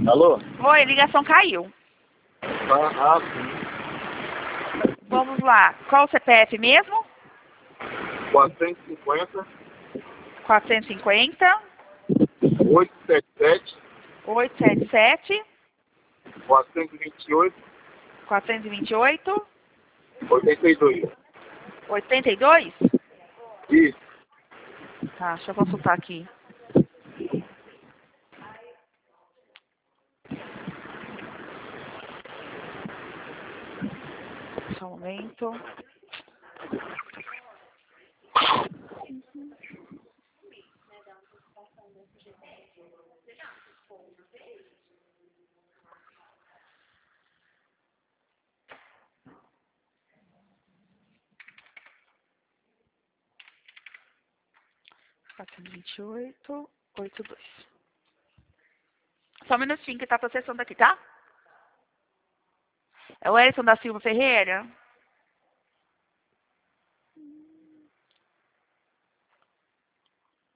Alô? Oi, a ligação caiu. Sim. Vamos lá. Qual o CPF mesmo? 450, 450 877, 877 428, 428 82. 82? Isso. Tá, deixa eu consultar aqui. Só um momento. Quatrocentos e vinte e oito, 82. Só um minutinho que tá processando aqui, tá? É o Elson da Silva Ferreira?